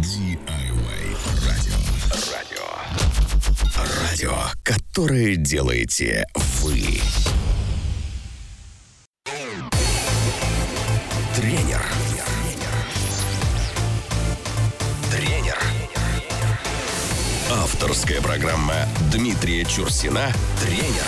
DIY радио, которое делаете вы. Тренер. Авторская программа Дмитрия Чурсина «Тренер».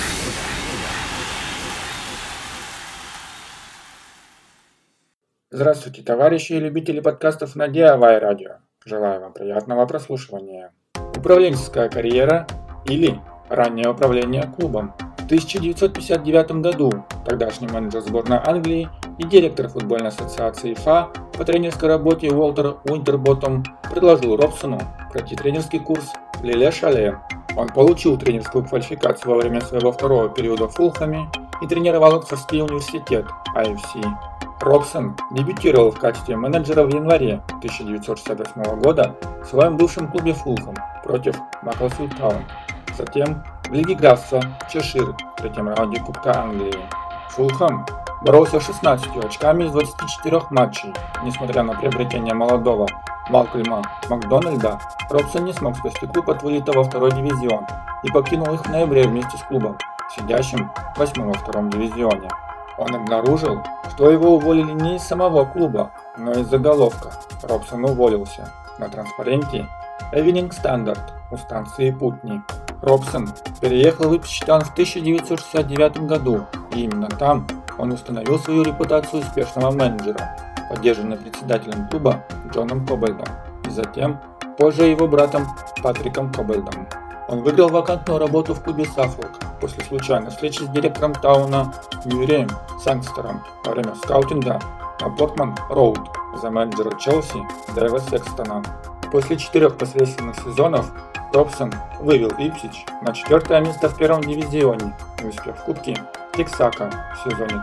Здравствуйте, товарищи и любители подкастов на DIY радио. Желаю вам приятного прослушивания. Управленческая карьера или раннее управление клубом. В 1959 году тогдашний менеджер сборной Англии и директор футбольной ассоциации ФА по тренерской работе Уолтер Уинтерботтом предложил Робсону пройти тренерский курс в Ле-Шале. Он получил тренерскую квалификацию во время своего второго периода в Фулхэме и тренировал Оксфордский университет IFC. Робсон дебютировал в качестве менеджера в январе 1968 года в своем бывшем клубе Фулхэм против Маклфилд Таун. Затем в Лиге графства Чешир в третьем раунде Кубка Англии. Фулхэм боролся 16 очками из 24 матчей. Несмотря на приобретение молодого Малкольма Макдональда, Робсон не смог спасти клуб от вылета во второй дивизион и покинул их в ноябре вместе с клубом, сидящим 8 во втором дивизионе. Он обнаружил, что его уволили не из самого клуба, но из заголовка «Робсон уволился» на транспаренте Evening Standard у станции Путни. Робсон переехал в Ипсвич Таун в 1969 году, и именно там он установил свою репутацию успешного менеджера, поддержанный председателем клуба Джоном Коббельдом и затем позже его братом Патриком Коббельдом. Он выиграл вакантную работу в клубе Саффолк после случайной встречи с директором Тауна Юрием Сангстером во время скаутинга на Портман-Роуд за менеджера Челси Дэйва Секстона. После 4 посредственных сезонов Робсон вывел Ипсвич на 4 место в первом дивизионе, успев в Кубке Тексака в сезоне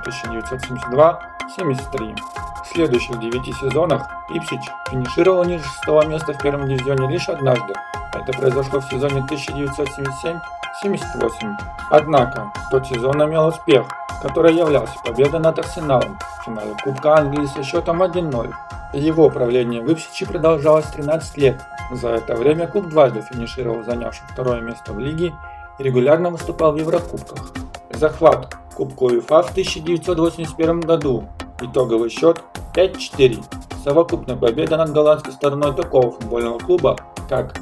1972-73. В следующих 9 сезонах Ипсвич финишировал ниже 6 места в первом дивизионе лишь однажды. Это произошло в сезоне 1977-78. Однако тот сезон имел успех, который являлся победой над Арсеналом в финале Кубка Англии со счетом 1-0. Его правление в Ипсвиче продолжалось 13 лет. За это время клуб дважды финишировал, занявший второе место в лиге, и регулярно выступал в Еврокубках. Захват Кубка УЕФА в 1981 году. Итоговый счет 5-4. Совокупная победа над голландской стороной такого футбольного клуба, как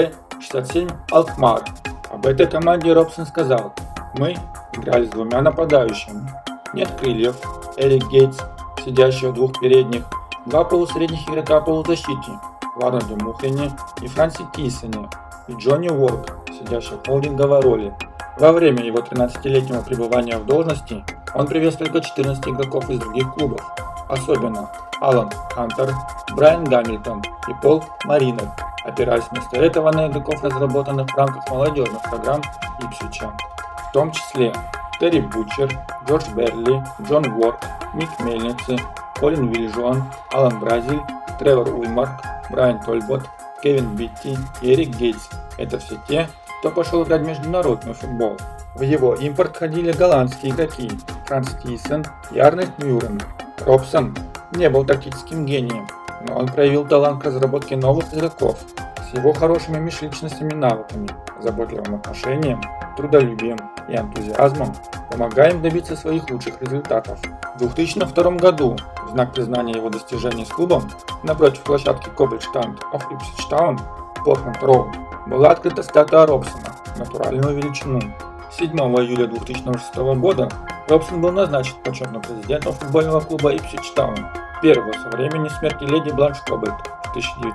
АЗ-67 Алкмар. Об этой команде Робсон сказал: «Мы играли с двумя нападающими. Нет крыльев, Эрик Гейтс, сидящий в двух передних, два полусредних игрока полузащите, в Арнольде Мухене и Франси Тисоне, и Джонни Уорк, сидящий в холдинговой роли». Во время его 13-летнего пребывания в должности он привез только 14 игроков из других клубов, особенно Алан Хантер, Брайан Гамильтон и Пол Маринер, опираясь вместо этого на игроков, разработанных в рамках молодежных программ Ипсвича, в том числе Терри Бутчер, Джордж Берли, Джон Уорк, Мик Мельницы, Колин Вильжуан, Алан Бразиль, Тревор Уимарк, Брайан Тольбот, Кевин Битти и Эрик Гейтс. Это все те, кто пошел играть в международный футбол. В его импорт входили голландские игроки Франс Тисон и Арнольд Мюррен. Робсон не был тактическим гением, но он проявил талант к разработке новых игроков. С его хорошими межличностными навыками, заботливым отношением, трудолюбием и энтузиазмом помогая им добиться своих лучших результатов. В 2002 году, в знак признания его достижений с клубом, напротив площадки Cobblestone Stand of Ipswich Town, Портман-Роуд, была открыта статуя Робсона в натуральную величину. 7 июля 2006 года Робсон был назначен почетным президентом футбольного клуба Ipswich Town, первого со времени смерти леди Бланш Коббельд в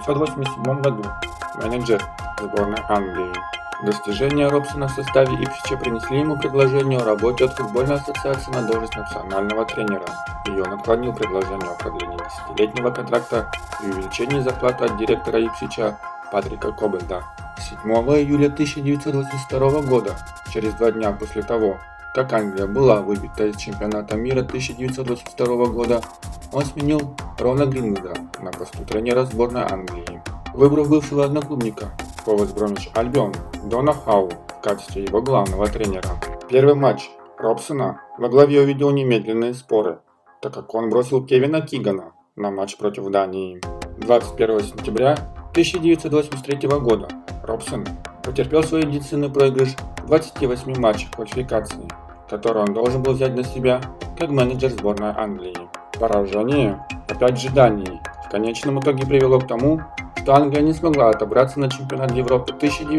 1987 году, менеджер сборной Англии. Достижения Робсона в составе Ипсвича принесли ему предложение о работе от футбольной ассоциации на должность национального тренера, и он отклонил предложение о продлении 10-летнего контракта и увеличении зарплаты от директора Ипсвича Патрика Коббельда. 7 июля 1982 года, через 2 дня после того, как Англия была выбита из чемпионата мира 1982 года, он сменил Рона Грингвуда на посту тренера сборной Англии, выбрав бывшего одноклубника Вест Бромвич Альбион Дона Хау в качестве его главного тренера. Первый матч Робсона во главе увидел немедленные споры, так как он бросил Кевина Кигана на матч против Дании. 21 сентября 1983 года Робсон потерпел свой единственный проигрыш в 28 матчах квалификации, который он должен был взять на себя как менеджер сборной Англии. Поражение, опять ожиданий, в конечном итоге привело к тому, что Англия не смогла отобраться на чемпионат Европы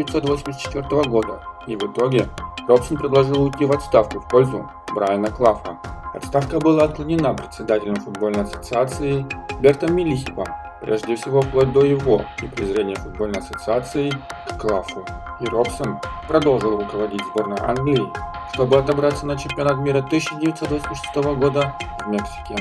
1984 года, и в итоге Робсон предложил уйти в отставку в пользу Брайана Клафа. Отставка была отклонена председателем футбольной ассоциации Бертом Миллихипом, прежде всего вплоть до его и презрения футбольной ассоциации к Клафу. И Робсон продолжил руководить сборной Англии, чтобы отобраться на чемпионат мира 1986 года в Мексике.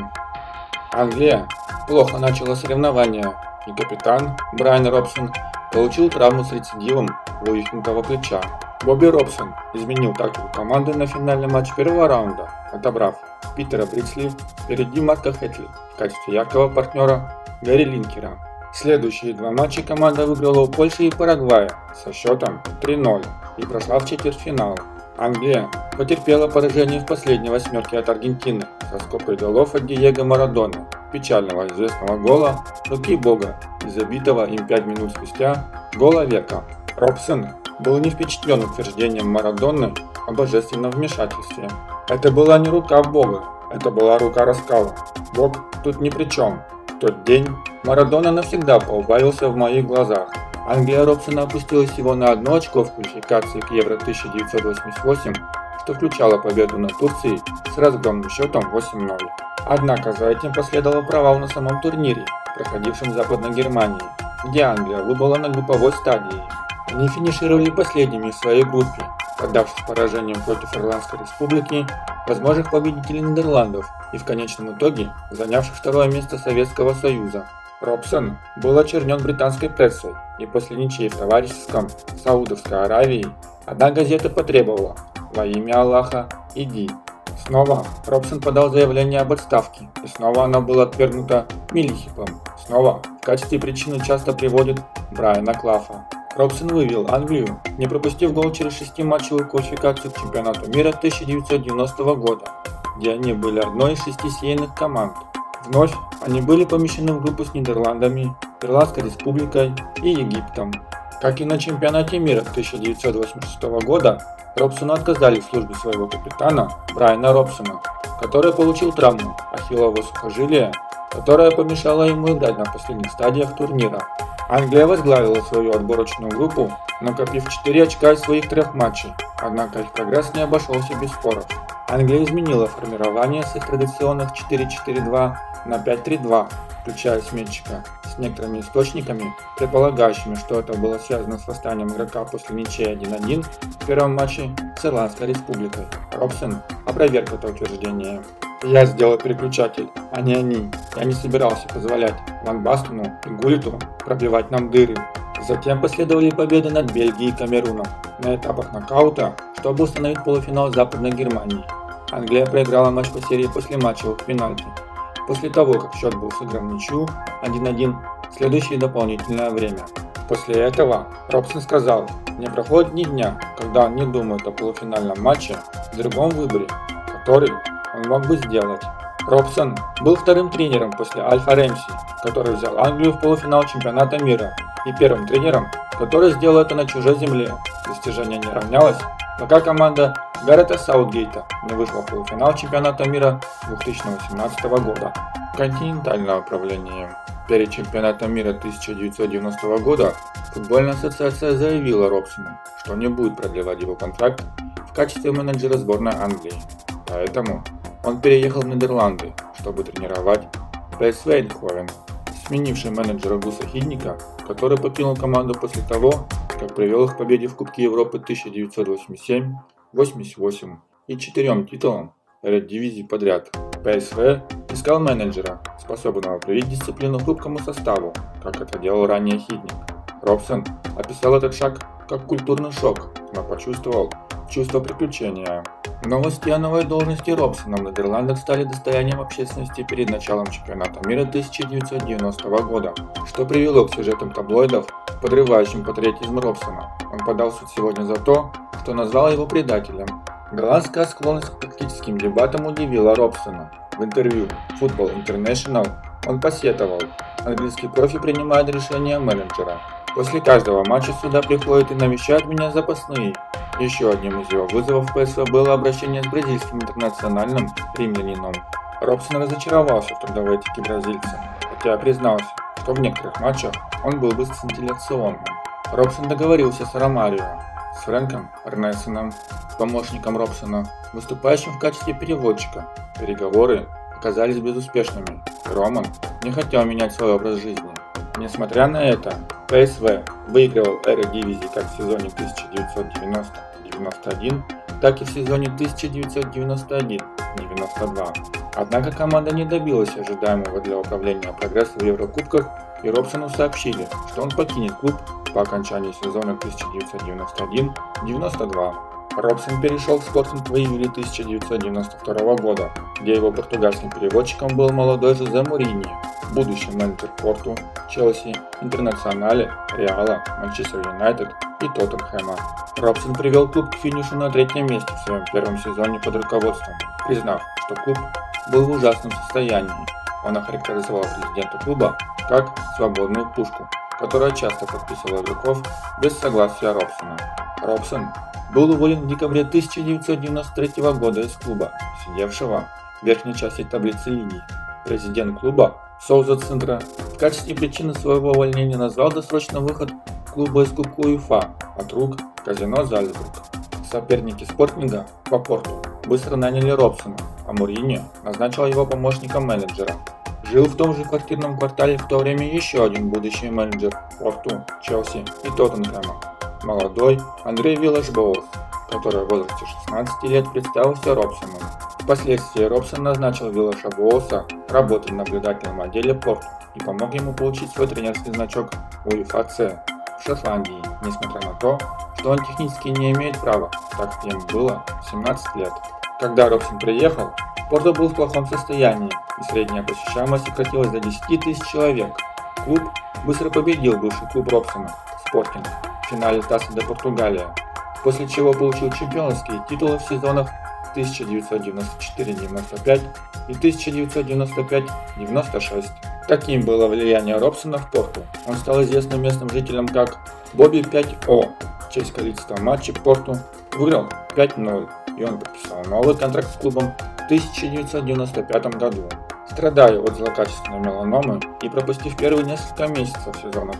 Англия плохо начала соревнования, и капитан Брайан Робсон получил травму с рецидивом вывихнутого плеча. Бобби Робсон изменил тактику команды на финальный матч первого раунда, отобрав Питера Бриксли впереди Марка Хэтли в качестве яркого партнера Гарри Линкера. Следующие два матча команда выиграла у Польши и Парагвая со счетом 3-0 и прошла в четвертьфинал. Англия потерпела поражение в последней восьмерке от Аргентины со скобкой голов от Диего Марадоны, печального известного гола руки бога и забитого им 5 минут спустя гола века. Робсон был не впечатлен утверждением Марадоны о божественном вмешательстве. Это была не рука бога, это была рука раскала. Бог тут ни при чем. В тот день Марадона навсегда поубавился в моих глазах. Англия Робсона опустилась всего на 1 очко в квалификации к Евро 1988, что включало победу над Турцией с разгромным счетом 8-0. Однако за этим последовал провал на самом турнире, проходившем в Западной Германии, где Англия выбыла на групповой стадии. Они финишировали последними в своей группе, поддавшись поражением против Ирландской Республики, возможных победителей Нидерландов и в конечном итоге занявших второе место Советского Союза. Робсон был очернен британской прессой, и после ничьей в товарищеском с Саудовской Аравией одна газета потребовала: «Во имя Аллаха, иди». Снова Робсон подал заявление об отставке, и снова оно было отвергнуто Миллихипом. Снова в качестве причины часто приводят Брайана Клафа. Робсон вывел Англию, не пропустив гол через 6-матчевую квалификацию к чемпионату мира 1990 года, где они были одной из 6 сеянных команд. Вновь они были помещены в группу с Нидерландами, Ирландской Республикой и Египтом. Как и на чемпионате мира 1986 года, Робсону отказали в службе своего капитана Брайана Робсона, который получил травму ахиллового сухожилия, которая помешала ему играть на последних стадиях турнира. Англия возглавила свою отборочную группу, накопив 4 очка из своих 3 матчей, однако их прогресс не обошелся без споров. Англия изменила формирование с их традиционных 4-4-2 на 5-3-2, включая сменщика, с некоторыми источниками, предполагающими, что это было связано с восстанием игрока после ничьей 1-1 в первом матче с Ирландской Республикой. Робсон опроверг это утверждение. «Я сделал переключатель, а не они. Я не собирался позволять Ван Бастену и Гуллиту пробивать нам дыры». Затем последовали победы над Бельгией и Камеруном на этапах нокаута, чтобы установить полуфинал Западной Германии. Англия проиграла матч по серии после матчевых пенальти. После того, как счет был сыгран в ничью 1-1, следующее дополнительное время. После этого Робсон сказал: «Не проходит ни дня, когда он не думает о полуфинальном матче, в другом выборе, который он мог бы сделать». Робсон был вторым тренером после Альфа Рэмси, который взял Англию в полуфинал чемпионата мира, и первым тренером, который сделал это на чужой земле. Достижение не равнялось, пока команда Гаррета Саутгейта не вышла в полуфинал чемпионата мира 2018 года. Континентальное управление. Перед чемпионатом мира 1990 года футбольная ассоциация заявила Робсону, что не будет продлевать его контракт в качестве менеджера сборной Англии. Поэтому он переехал в Нидерланды, чтобы тренировать ПСВ Эйндховен, сменивший менеджера Гуса Хидника, который покинул команду после того, как привел их к победе в Кубке Европы 1987, 88 и 4 титулам ряд дивизий подряд. ПСВ искал менеджера, способного привить дисциплину хрупкому составу, как это делал ранее Хидник. Робсон описал этот шаг как культурный шок, но почувствовал чувство приключения. Новости о новой должности Робсона в Нидерландах стали достоянием общественности перед началом чемпионата мира 1990 года, что привело к сюжетам таблоидов, подрывающим патриотизм Робсона. Он подал в суд сегодня за то, что назвал его предателем. Голландская склонность к тактическим дебатам удивила Робсона. В интервью Football International Он посетовал: английский профи принимает решение менеджера. После каждого матча сюда приходят и навещают меня запасные. Еще одним из его вызовов в ПСВ было обращение с бразильским интернациональным римлянином. Робсон разочаровался в трудовой этике бразильца, хотя признался, что в некоторых матчах он был безапелляционным. Робсон договорился с Ромарио, с Фрэнком Эрнестеном, помощником Робсона, выступающим в качестве переводчика. Переговоры оказались безуспешными, и Роман не хотел менять свой образ жизни. Несмотря на это, ПСВ выигрывал Эрedivisie как в сезоне 1990-91, так и в сезоне 1991-92. Однако команда не добилась ожидаемого для управления прогресса в Еврокубках, и Робсону сообщили, что он покинет клуб по окончании сезона 1991-92. Робсон перешел в Спортинг в июле 1992 года, где его португальским переводчиком был молодой Жозе Муриньо, будущий менеджер Порту, Челси, Интернационале, Реала, Манчестер Юнайтед и Тоттенхэма. Робсон привел клуб к финишу на третьем месте в своем первом сезоне под руководством, признав, что клуб был в ужасном состоянии. Он охарактеризовал президента клуба как свободную пушку, которая часто подписывала игроков без согласия Робсона. Робсон был уволен в декабре 1993 года из клуба, сидевшего в верхней части таблицы лиги. Президент клуба Соуза Цинтра в качестве причины своего увольнения назвал досрочный выход клуба из Кубка УЕФА от рук Казино Зальцбург. Соперники Спортинга по Порту быстро наняли Робсона, а Муриньо назначил его помощником менеджера. Жил в том же квартирном квартале в то время еще один будущий менеджер Порту, Челси и Тоттенхэма, молодой Андрей Виллаш-Боус, который в возрасте 16 лет представился Робсону. Впоследствии Робсон назначил Виллаша-Боуса работать в наблюдательном отделе Порту и помог ему получить свой тренерский значок УЕФА-С в Шотландии, несмотря на то, что он технически не имеет права, так как ему было 17 лет. Когда Робсон приехал, Порту был в плохом состоянии, и средняя посещаемость сократилась до 10 тысяч человек. Клуб быстро победил бывший клуб Робсона, Спортинг, в финале Таса де Португалия, после чего получил чемпионские титулы в сезонах 1994-95 и 1995-96. Таким было влияние Робсона в Порту. Он стал известным местным жителям как Бобби 5О. В честь количества матчей Порту выиграл 5-0, и он подписал новый контракт с клубом в 1995 году. Страдая от злокачественной меланомы и пропустив первые несколько месяцев сезона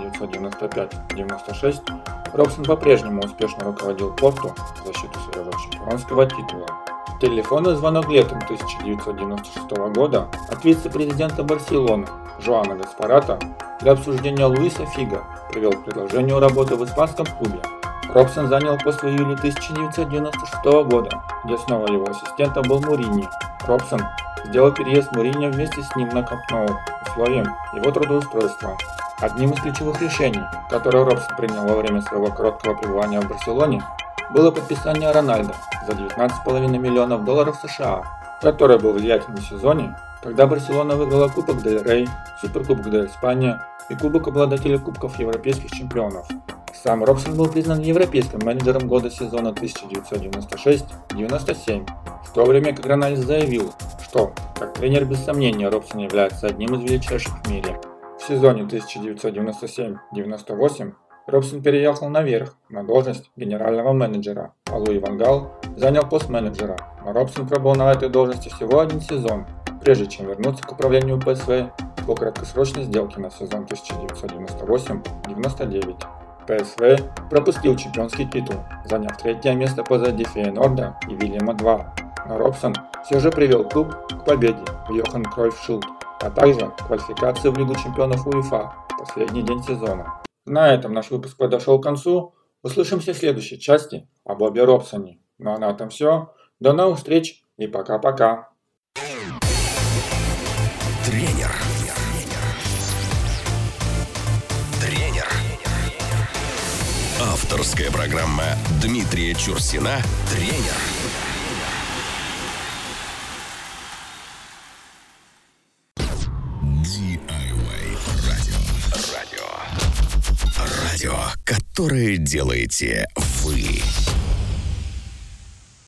1995-96, Робсон по-прежнему успешно руководил Порту в защиту своего чемпионского титула. Телефонный звонок летом 1996 года от вице-президента Барселоны Жоана Гаспарата для обсуждения Луиса Фиго привел к предложению работы в испанском клубе. Робсон занял пост в июле 1996 года, где снова его ассистентом был Муриньо. Робсон сделал переезд Муриньо вместе с ним на Камп Ноу условием его трудоустройства. Одним из ключевых решений, которое Робсон принял во время своего короткого пребывания в Барселоне, было подписание Рональдо за $19,5 миллионов США, который был влиятельным в сезоне, когда Барселона выиграла Кубок Дель Рей, Суперкубок де Испания и Кубок обладателей Кубков Европейских чемпионов. Сам Робсон был признан европейским менеджером года сезона 1996-97, в то время как Рональдо заявил, что, как тренер, без сомнения, Робсон является одним из величайших в мире. В сезоне 1997-98 Робсон переехал наверх на должность генерального менеджера, а Луи Ван Гал занял пост менеджера, но Робсон пробыл на этой должности всего один сезон, прежде чем вернуться к управлению ПСВ по краткосрочной сделке на сезон 1998-99. ПСВ пропустил чемпионский титул, заняв третье место позади Фейенорда и Вильяма II, но Робсон все же привел клуб к победе в Йохан Кройф Шилд, а также квалификации в Лигу чемпионов УЕФА в последний день сезона. На этом наш выпуск подошел к концу. Услышимся в следующей части о Бобби Робсоне. Ну а на этом все. До новых встреч и пока-пока. Тренер. Авторская программа Дмитрия Чурсина «Тренер». DIY радио, которое делаете вы.